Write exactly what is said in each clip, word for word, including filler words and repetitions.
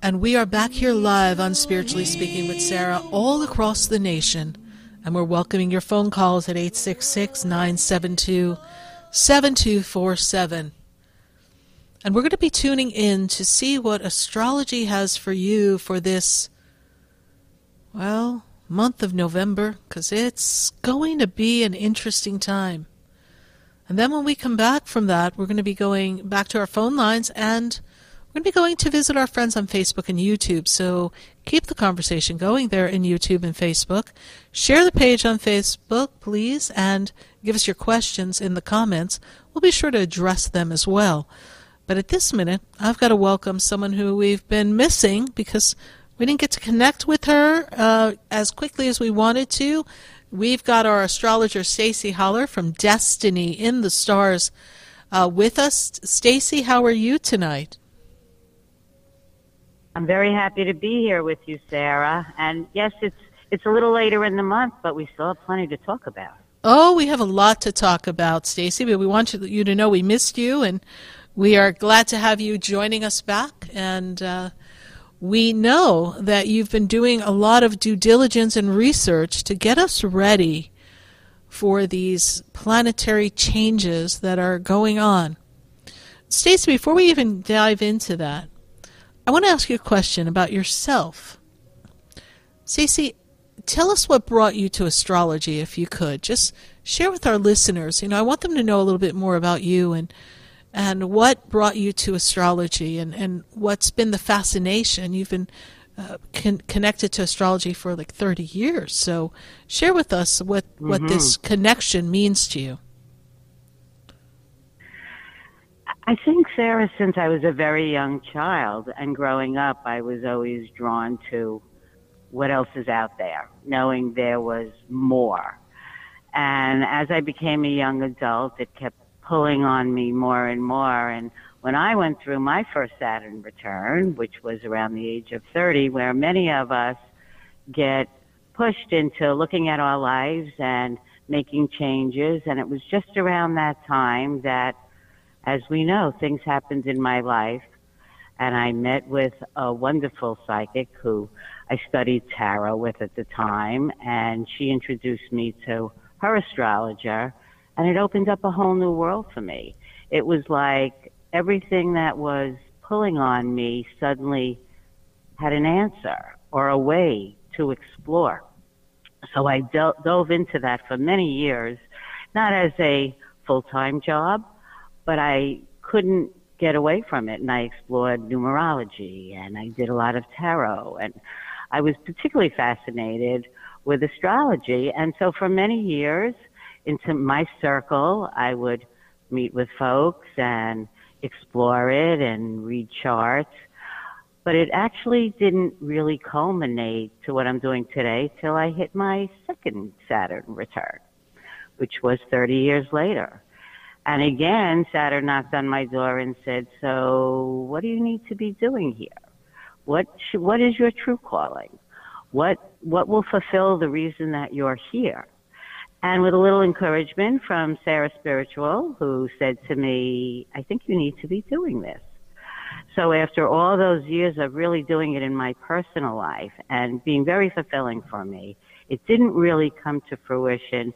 And we are back here live on Spiritually Speaking with Sarah all across the nation. And we're welcoming your phone calls at eight six six, nine seven two, seven two four seven. And we're going to be tuning in to see what astrology has for you for this, well, month of November, because it's going to be an interesting time. And then when we come back from that, we're going to be going back to our phone lines, and we're going to be going to visit our friends on Facebook and YouTube. So keep the conversation going there in YouTube and Facebook. Share the page on Facebook, please, and give us your questions in the comments. We'll be sure to address them as well. But at this minute, I've got to welcome someone who we've been missing because we didn't get to connect with her uh, as quickly as we wanted to. We've got our astrologer, Stacy Holler from Destiny in the Stars uh, with us. Stacy, how are you tonight? I'm very happy to be here with you, Sarah. And yes, it's it's a little later in the month, but we still have plenty to talk about. Oh, we have a lot to talk about, Stacy, but we want you, you to know we missed you, and we are glad to have you joining us back. And uh, we know that you've been doing a lot of due diligence and research to get us ready for these planetary changes that are going on. Stacy, before we even dive into that, I want to ask you a question about yourself. Stacy, tell us what brought you to astrology, if you could. Just share with our listeners. You know, I want them to know a little bit more about you and and what brought you to astrology and, and what's been the fascination. You've been uh, con- connected to astrology for like thirty years. So share with us what, mm-hmm. what this connection means to you. I think, Sarah, since I was a very young child and growing up, I was always drawn to what else is out there, knowing there was more. And as I became a young adult, it kept pulling on me more and more. And when I went through my first Saturn return, which was around the age of thirty, where many of us get pushed into looking at our lives and making changes, and it was just around that time that, as we know, things happened in my life, and I met with a wonderful psychic who I studied tarot with at the time, and she introduced me to her astrologer, and it opened up a whole new world for me. It was like everything that was pulling on me suddenly had an answer or a way to explore. So I del- dove into that for many years, not as a full-time job, but I couldn't get away from it, and I explored numerology, and I did a lot of tarot, and I was particularly fascinated with astrology. And so for many years, into my circle, I would meet with folks and explore it and read charts, but it actually didn't really culminate to what I'm doing today till I hit my second Saturn return, which was thirty years later. And again, Saturn knocked on my door and said, so what do you need to be doing here? What sh- what is your true calling? What what will fulfill the reason that you're here? And with a little encouragement from Sarah Spiritual, who said to me, I think you need to be doing this. So after all those years of really doing it in my personal life and being very fulfilling for me, it didn't really come to fruition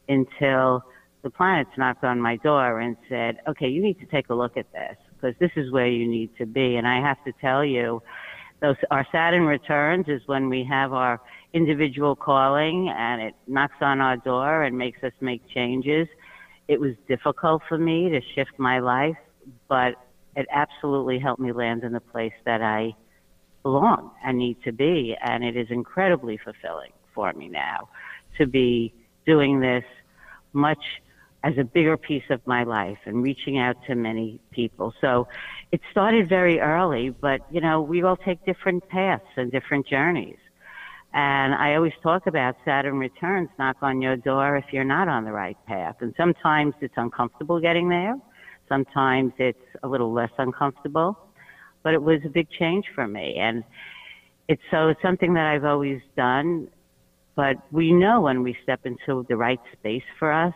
until the planets knocked on my door and said, okay, you need to take a look at this because this is where you need to be. And I have to tell you, those our Saturn returns is when we have our individual calling and it knocks on our door and makes us make changes. It was difficult for me to shift my life, but it absolutely helped me land in the place that I belong and need to be. And it is incredibly fulfilling for me now to be doing this much as a bigger piece of my life and reaching out to many people. So it started very early, but, you know, we all take different paths and different journeys. And I always talk about Saturn returns knock on your door if you're not on the right path. And sometimes it's uncomfortable getting there. Sometimes it's a little less uncomfortable. But it was a big change for me. And it's so it's something that I've always done. But we know when we step into the right space for us,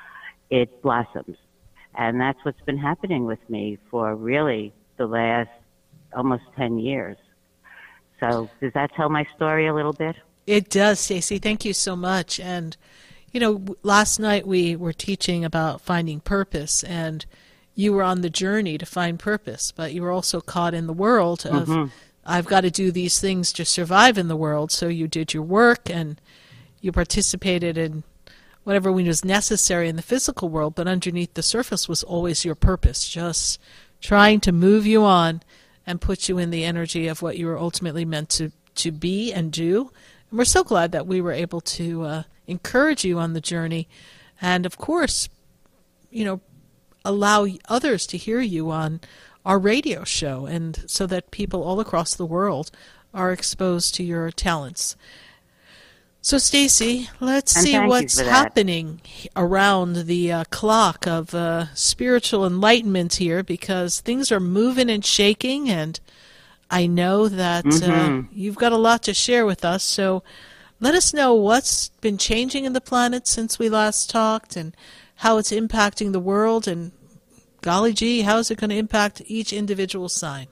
it blossoms. And that's what's been happening with me for really the last almost ten years. So does that tell my story a little bit? It does, Stacy. Thank you so much. And, you know, last night we were teaching about finding purpose, and you were on the journey to find purpose, but you were also caught in the world of, mm-hmm. I've got to do these things to survive in the world. So you did your work and you participated in whatever was necessary in the physical world, but underneath the surface was always your purpose, just trying to move you on and put you in the energy of what you were ultimately meant to, to be and do. And we're so glad that we were able to uh, encourage you on the journey and, of course, you know, allow others to hear you on our radio show, and so that people all across the world are exposed to your talents. So, Stacy, let's and see what's happening around the uh, clock of uh, spiritual enlightenment here, because things are moving and shaking, and I know that mm-hmm. uh, you've got a lot to share with us. So let us know what's been changing in the planet since we last talked, and how it's impacting the world, and golly gee, how is it going to impact each individual sign?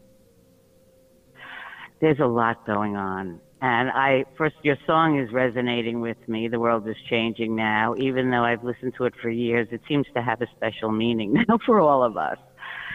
There's a lot going on. And I, first, your song is resonating with me. The world is changing now. Even though I've listened to it for years, it seems to have a special meaning now for all of us.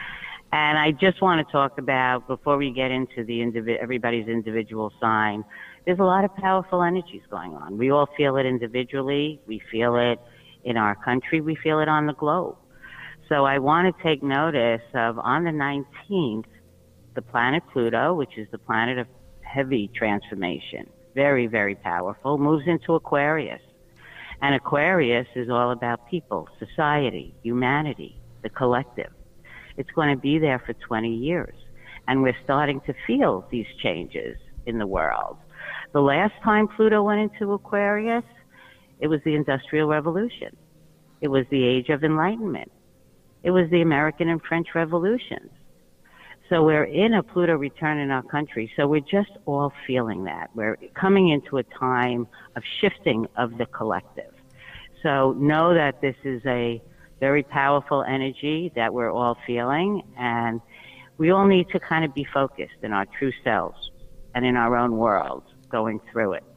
And I just want to talk about, before we get into the indivi- everybody's individual sign, there's a lot of powerful energies going on. We all feel it individually. We feel it in our country. We feel it on the globe. So I want to take notice of, on the nineteenth, the planet Pluto, which is the planet of heavy transformation, very, very powerful, moves into Aquarius. And Aquarius is all about people, society, humanity, the collective. It's going to be there for twenty years. And we're starting to feel these changes in the world. The last time Pluto went into Aquarius, it was the Industrial Revolution. It was the Age of Enlightenment. It was the American and French Revolutions. So we're in a Pluto return in our country. So we're just all feeling that. We're coming into a time of shifting of the collective. So know that this is a very powerful energy that we're all feeling, and we all need to kind of be focused in our true selves and in our own world going through it.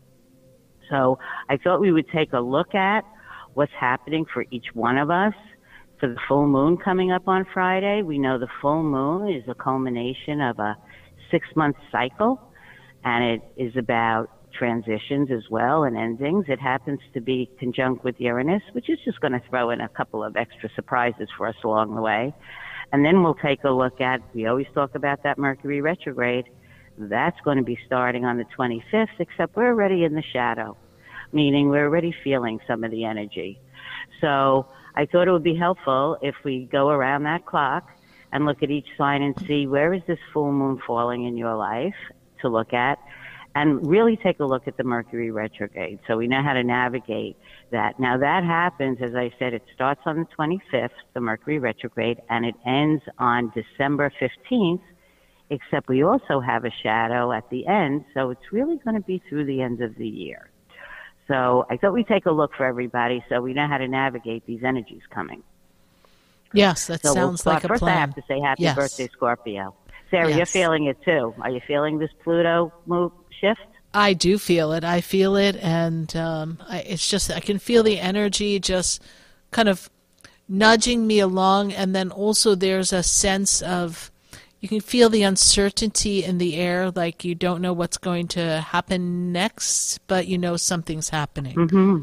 So I thought we would take a look at what's happening for each one of us. For the full moon coming up on Friday, we know the full moon is a culmination of a six-month cycle, and it is about transitions as well and endings. It happens to be conjunct with Uranus, which is just going to throw in a couple of extra surprises for us along the way. And then we'll take a look at, we always talk about that Mercury retrograde. That's going to be starting on the twenty-fifth, except we're already in the shadow, meaning we're already feeling some of the energy. So I thought it would be helpful if we go around that clock and look at each sign and see where is this full moon falling in your life to look at, and really take a look at the Mercury retrograde so we know how to navigate that. Now that happens, as I said, it starts on the twenty-fifth, the Mercury retrograde, and it ends on December fifteenth, except we also have a shadow at the end, so it's really going to be through the end of the year. So I thought we'd take a look for everybody so we know how to navigate these energies coming. Yes, that so sounds we'll like a First, plan. I have to say happy yes. birthday, Scorpio. Sarah, yes. You're feeling it too. Are you feeling this Pluto move shift? I do feel it. I feel it, and um, I, it's just I can feel the energy just kind of nudging me along, and then also there's a sense of, you can feel the uncertainty in the air, like you don't know what's going to happen next, but you know something's happening. Mm-hmm.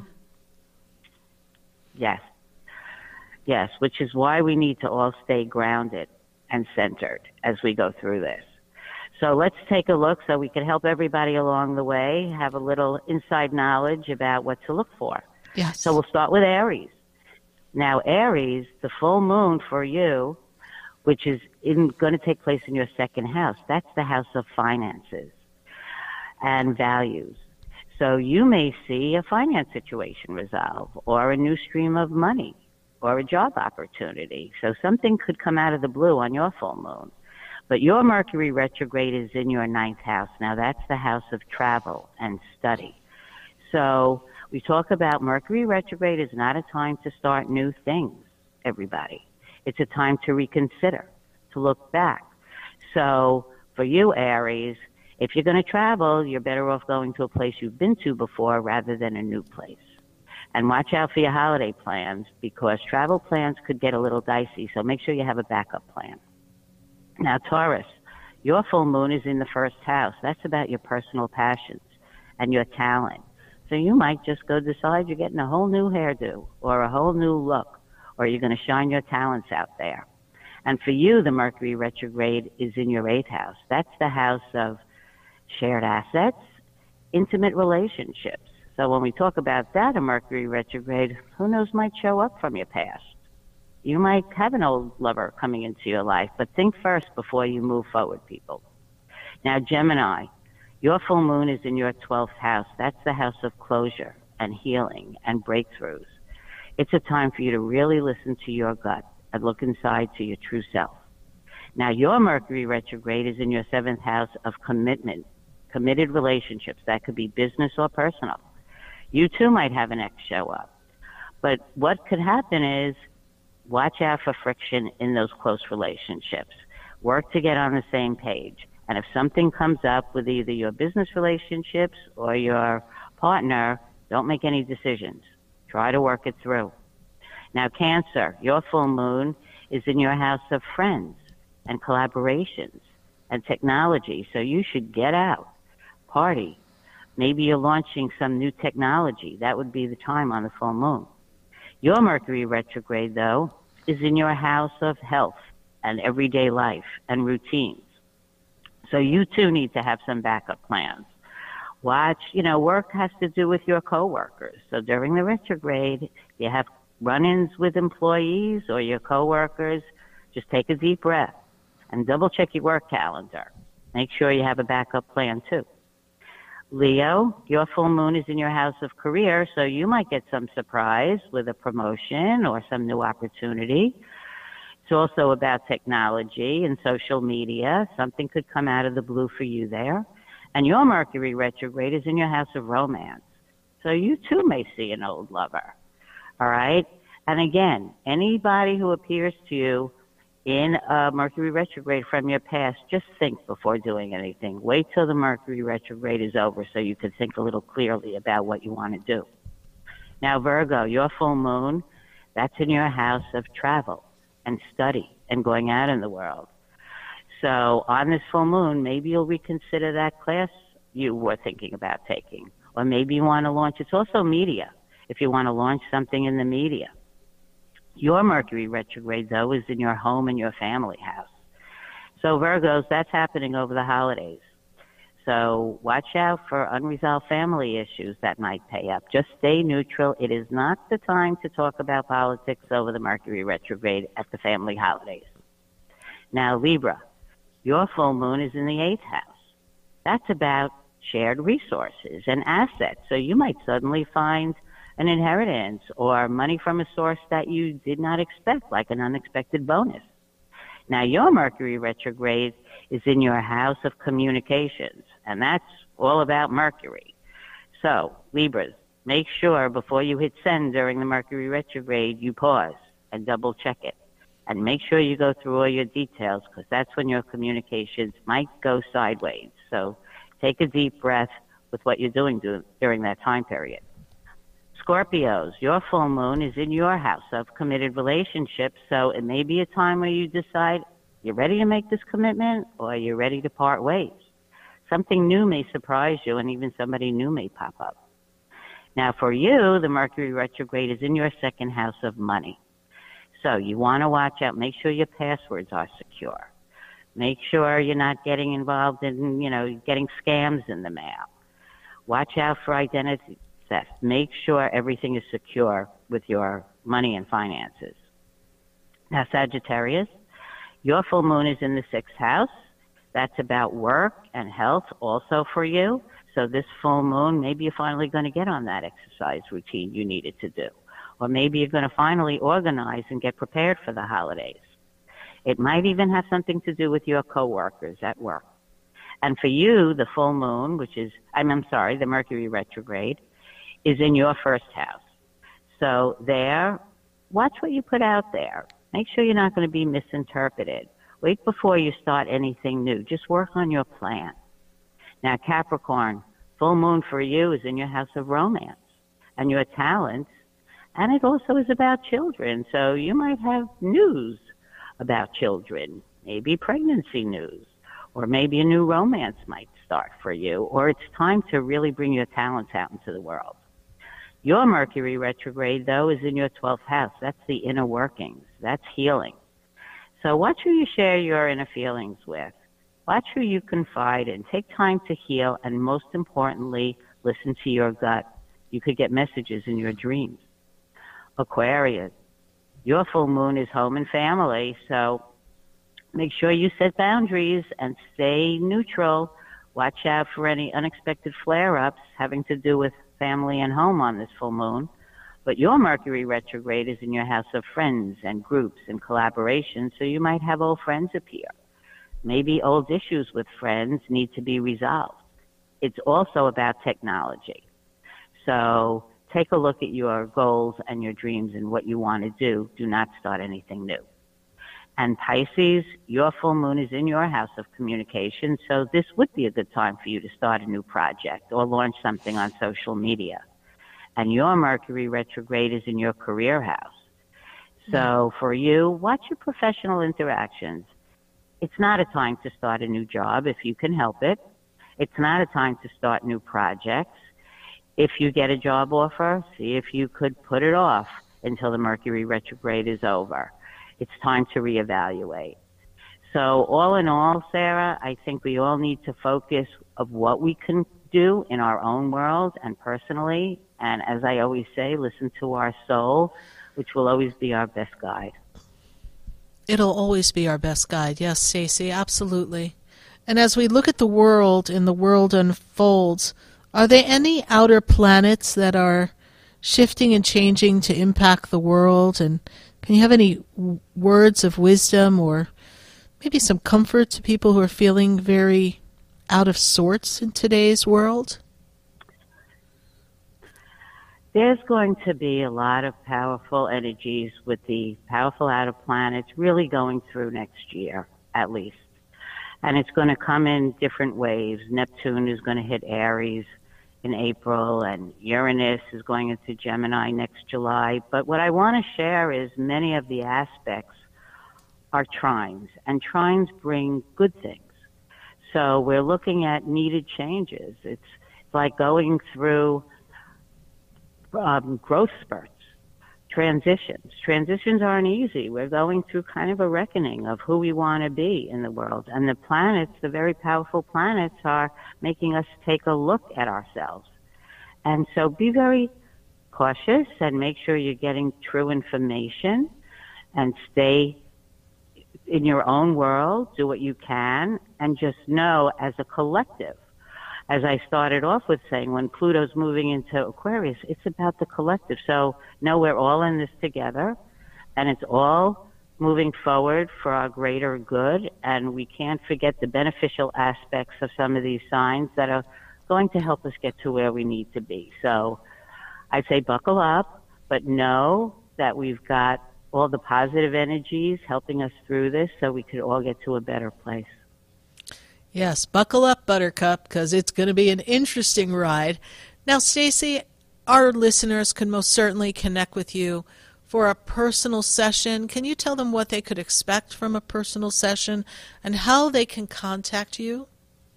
Yes. Yes, which is why we need to all stay grounded and centered as we go through this. So let's take a look so we can help everybody along the way, have a little inside knowledge about what to look for. Yes. So we'll start with Aries. Now, Aries, the full moon for you, which is in, going to take place in your second house. That's the house of finances and values. So you may see a finance situation resolve, or a new stream of money, or a job opportunity. So something could come out of the blue on your full moon. But your Mercury retrograde is in your ninth house. Now that's the house of travel and study. So we talk about Mercury retrograde is not a time to start new things, everybody. It's a time to reconsider, to look back. So for you, Aries, If you're going to travel, you're better off going to a place you've been to before rather than a new place. And watch out for your holiday plans because travel plans could get a little dicey, so make sure you have a backup plan. Now, Taurus, your full moon is in the first house. That's about your personal passions and your talent. So you might just go decide you're getting a whole new hairdo or a whole new look, or you're going to shine your talents out there. And for you, the Mercury retrograde is in your eighth house. That's the house of shared assets, intimate relationships. So when we talk about that, a Mercury retrograde, who knows might show up from your past. You might have an old lover coming into your life, but think first before you move forward, people. Now, Gemini, your full moon is in your twelfth house. That's the house of closure and healing and breakthroughs. It's a time for you to really listen to your gut and look inside to your true self. Now, your Mercury retrograde is in your seventh house of commitment, committed relationships. That could be business or personal. You too might have an ex show up. But what could happen is watch out for friction in those close relationships. Work to get on the same page. And if something comes up with either your business relationships or your partner, don't make any decisions. Try to work it through. Now, Cancer, your full moon is in your house of friends and collaborations and technology. So you should get out, party. Maybe you're launching some new technology. That would be the time on the full moon. Your Mercury retrograde, though, is in your house of health and everyday life and routines. So you, too, need to have some backup plans. Watch, you know, work has to do with your coworkers. So during the retrograde, you have run-ins with employees or your coworkers. Just take a deep breath and double-check your work calendar. Make sure you have a backup plan, too. Leo, your full moon is in your house of career, so you might get some surprise with a promotion or some new opportunity. It's also about technology and social media. Something could come out of the blue for you there. And your Mercury retrograde is in your house of romance. So you too may see an old lover. All right? And again, anybody who appears to you in a Mercury retrograde from your past, just think before doing anything. Wait till the Mercury retrograde is over so you can think a little clearly about what you want to do. Now, Virgo, your full moon, that's in your house of travel and study and going out in the world. So on this full moon, maybe you'll reconsider that class you were thinking about taking. Or maybe you want to launch, it's also media, if you want to launch something in the media. Your Mercury retrograde, though, is in your home and your family house. So Virgos, that's happening over the holidays. So watch out for unresolved family issues that might pay up. Just stay neutral. It is not the time to talk about politics over the Mercury retrograde at the family holidays. Now, Libra, your full moon is in the eighth house. That's about shared resources and assets. So you might suddenly find an inheritance or money from a source that you did not expect, like an unexpected bonus. Now, your Mercury retrograde is in your house of communications, and that's all about Mercury. So, Libras, make sure before you hit send during the Mercury retrograde, you pause and double check it. And make sure you go through all your details, because that's when your communications might go sideways. So take a deep breath with what you're doing do, during that time period. Scorpios, your full moon is in your house of committed relationships, so it may be a time where you decide you're ready to make this commitment or you're ready to part ways. Something new may surprise you, and even somebody new may pop up. Now, for you, the Mercury retrograde is in your second house of money. So you want to watch out. Make sure your passwords are secure. Make sure you're not getting involved in, you know, getting scams in the mail. Watch out for identity theft. Make sure everything is secure with your money and finances. Now, Sagittarius, your full moon is in the sixth house. That's about work and health also for you. So this full moon, maybe you're finally going to get on that exercise routine you needed to do. Or maybe you're going to finally organize and get prepared for the holidays. It might even have something to do with your coworkers at work. And for you, the full moon, which is, I'm, I'm sorry, the Mercury retrograde, is in your first house. So there, watch what you put out there. Make sure you're not going to be misinterpreted. Wait before you start anything new. Just work on your plan. Now, Capricorn, full moon for you is in your house of romance and your talents, and it also is about children. So you might have news about children, maybe pregnancy news, or maybe a new romance might start for you, or it's time to really bring your talents out into the world. Your Mercury retrograde, though, is in your twelfth house. That's the inner workings. That's healing. So watch who you share your inner feelings with. Watch who you confide in. Take time to heal, and most importantly, listen to your gut. You could get messages in your dreams. Aquarius, your full moon is home and family, so make sure you set boundaries and stay neutral. Watch out for any unexpected flare-ups having to do with family and home on this full moon. But your Mercury retrograde is in your house of friends and groups and collaboration, so you might have old friends appear. Maybe old issues with friends need to be resolved. It's also about technology. So take a look at your goals and your dreams and what you want to do. Do not start anything new. And Pisces, your full moon is in your house of communication, so this would be a good time for you to start a new project or launch something on social media. And your Mercury retrograde is in your career house. So for you, watch your professional interactions. It's not a time to start a new job if you can help it. It's not a time to start new projects. If you get a job offer, see if you could put it off until the Mercury retrograde is over. It's time to reevaluate. So all in all, Sarah, I think we all need to focus of what we can do in our own world and personally. And as I always say, listen to our soul, which will always be our best guide. It'll always be our best guide. Yes, Stacey, absolutely. And as we look at the world and the world unfolds, are there any outer planets that are shifting and changing to impact the world? And can you have any w- words of wisdom or maybe some comfort to people who are feeling very out of sorts in today's world? There's going to be a lot of powerful energies with the powerful outer planets really going through next year, at least. And it's going to come in different waves. Neptune is going to hit Aries in April, and Uranus is going into Gemini next July. But what I want to share is many of the aspects are trines, and trines bring good things. So we're looking at needed changes. It's like going through um, growth spurts, transitions. Transitions aren't easy. We're going through kind of a reckoning of who we want to be in the world. And the planets, the very powerful planets, are making us take a look at ourselves. And so be very cautious and make sure you're getting true information and stay in your own world, do what you can, and just know as a collective, as I started off with saying, when Pluto's moving into Aquarius, it's about the collective. So know we're all in this together, and it's all moving forward for our greater good, and we can't forget the beneficial aspects of some of these signs that are going to help us get to where we need to be. So I'd say buckle up, but know that we've got all the positive energies helping us through this so we could all get to a better place. Yes, buckle up, Buttercup, because it's going to be an interesting ride. Now, Stacey, our listeners can most certainly connect with you for a personal session. Can you tell them what they could expect from a personal session and how they can contact you?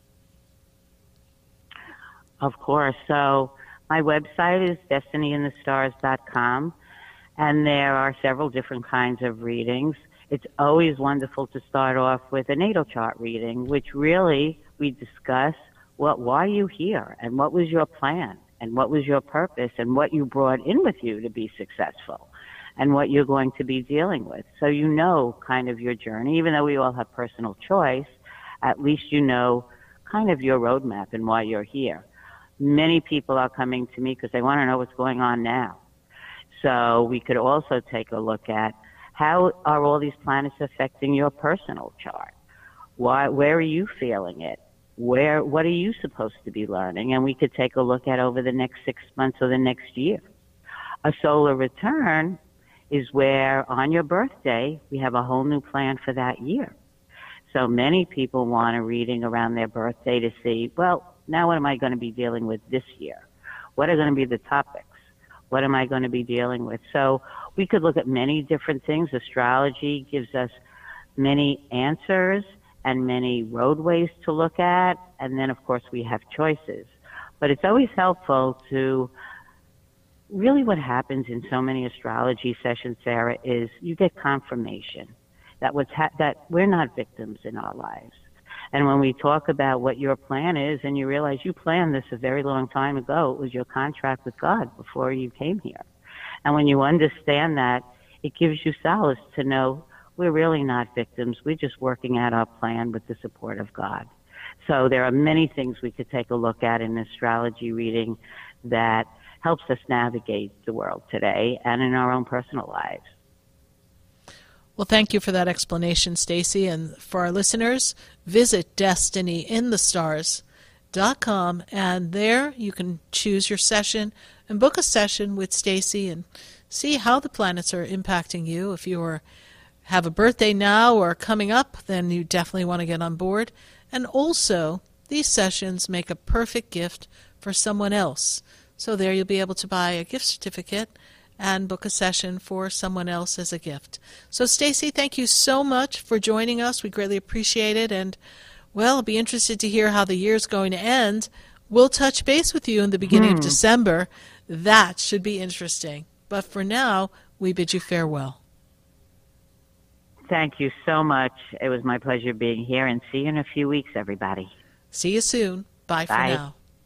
Of course. So my website is destiny in the stars dot com, and there are several different kinds of readings. It's always wonderful to start off with a natal chart reading, which really we discuss what, why are you here, and what was your plan, and what was your purpose, and what you brought in with you to be successful, and what you're going to be dealing with. So you know kind of your journey. Even though we all have personal choice, at least you know kind of your roadmap and why you're here. Many people are coming to me because they want to know what's going on now. So we could also take a look at how are all these planets affecting your personal chart? Why, where are you feeling it? Where, what are you supposed to be learning? And we could take a look at over the next six months or the next year. A solar return is where on your birthday, we have a whole new plan for that year. So many people want a reading around their birthday to see, well, now what am I going to be dealing with this year? What are going to be the topics? What am I going to be dealing with? So we could look at many different things. Astrology gives us many answers and many roadways to look at. And then, of course, we have choices. But it's always helpful to really what happens in so many astrology sessions, Sarah, is you get confirmation that what's ha- that we're not victims in our lives. And when we talk about what your plan is, and you realize you planned this a very long time ago, it was your contract with God before you came here. And when you understand that, it gives you solace to know we're really not victims. We're just working out our plan with the support of God. So there are many things we could take a look at in astrology reading that helps us navigate the world today and in our own personal lives. Well, thank you for that explanation, Stacy. And for our listeners, visit destiny in the stars dot com, and there you can choose your session and book a session with Stacy and see how the planets are impacting you. If you are, have a birthday now or coming up, then you definitely want to get on board. And also, these sessions make a perfect gift for someone else. So there you'll be able to buy a gift certificate and book a session for someone else as a gift. So, Stacy, thank you so much for joining us. We greatly appreciate it. And, well, I'll be interested to hear how the year's going to end. We'll touch base with you in the beginning hmm. of December. That should be interesting. But for now, we bid you farewell. Thank you so much. It was my pleasure being here, and see you in a few weeks, everybody. See you soon. Bye, Bye. for now.